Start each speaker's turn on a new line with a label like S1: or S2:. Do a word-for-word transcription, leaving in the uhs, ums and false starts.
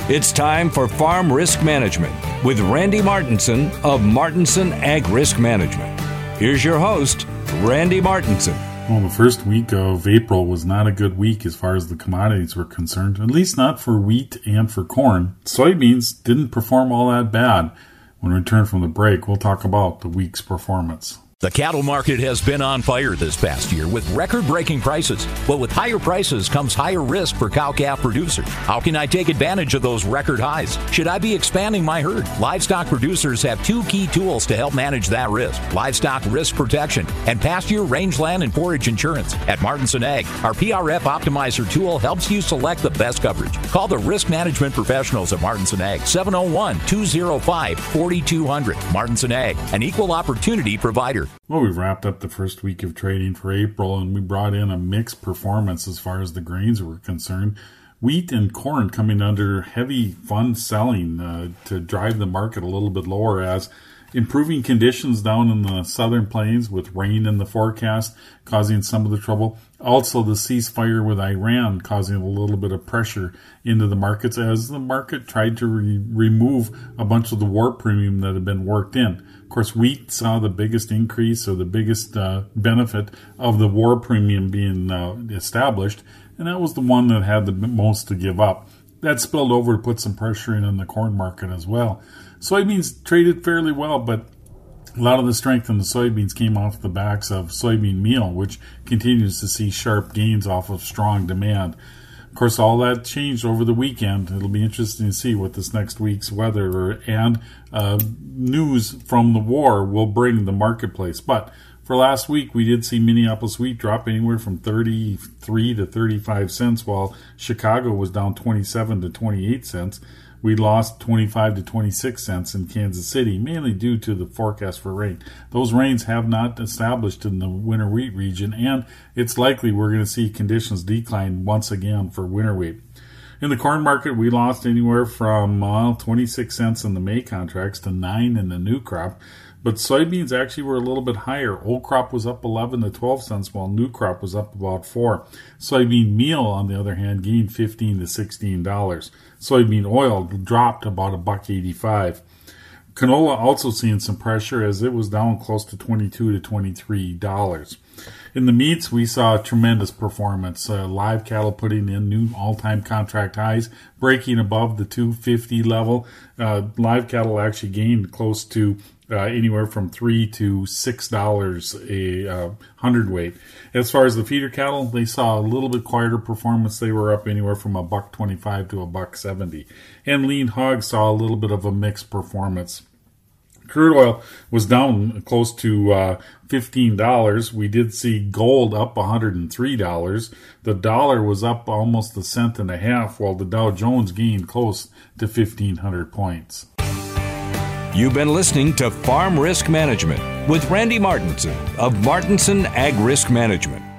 S1: It's time for Farm Risk Management with Randy Martinson of Martinson Ag Risk Management. Here's your host, Randy Martinson.
S2: Well, the first week of April was not a good week as far as the commodities were concerned, at least not for wheat and for corn. Soybeans didn't perform all that bad. When we return from the break, we'll talk about the week's performance.
S3: The cattle market has been on fire this past year with record-breaking prices. But with higher prices comes higher risk for cow-calf producers. How can I take advantage of those record highs? Should I be expanding my herd? Livestock producers have two key tools to help manage that risk: livestock risk protection and pasture, rangeland, and forage insurance. At Martinson Ag, our P R F Optimizer tool helps you select the best coverage. Call the risk management professionals at Martinson Ag, seven oh one, two oh five, four two zero zero. Martinson Ag, an equal opportunity provider.
S2: Well, we've wrapped up the first week of trading for April, and we brought in a mixed performance as far as the grains were concerned. Wheat and corn coming under heavy fund selling uh, to drive the market a little bit lower, as improving conditions down in the southern plains with rain in the forecast causing some of the trouble. Also, the ceasefire with Iran causing a little bit of pressure into the markets as the market tried to re- remove a bunch of the war premium that had been worked in. Of course, wheat saw the biggest increase or the biggest uh, benefit of the war premium being uh, established, and that was the one that had the most to give up. That spilled over to put some pressure in on the corn market as well. Soybeans traded fairly well, but a lot of the strength in the soybeans came off the backs of soybean meal, which continues to see sharp gains off of strong demand. Of course, all that changed over the weekend. It'll be interesting to see what this next week's weather and uh, news from the war will bring the marketplace. But for last week, we did see Minneapolis wheat drop anywhere from thirty-three to thirty-five cents, while Chicago was down twenty-seven to twenty-eight cents. We lost twenty-five to twenty-six cents in Kansas City, mainly due to the forecast for rain. Those rains have not established in the winter wheat region, and it's likely we're going to see conditions decline once again for winter wheat. In the corn market, we lost anywhere from uh, twenty-six cents in the May contracts to nine in the new crop. But soybeans actually were a little bit higher. Old crop was up eleven to twelve cents, while new crop was up about four. Soybean meal, on the other hand, gained fifteen to sixteen dollars. Soybean oil dropped about a buck eighty-five. Canola also seeing some pressure as it was down close to twenty-two to twenty-three dollars. In the meats, we saw a tremendous performance. Uh, live cattle putting in new all-time contract highs, breaking above the two fifty level. Uh, live cattle actually gained close to uh, anywhere from three to six dollars a uh, hundredweight. As far as the feeder cattle, they saw a little bit quieter performance. They were up anywhere from a buck twenty-five to a buck seventy. And lean hogs saw a little bit of a mixed performance. Crude oil was down close to uh, fifteen dollars. We did see gold up one hundred three dollars. The dollar was up almost a cent and a half, while the Dow Jones gained close to fifteen hundred points.
S1: You've been listening to Farm Risk Management with Randy Martinson of Martinson Ag Risk Management.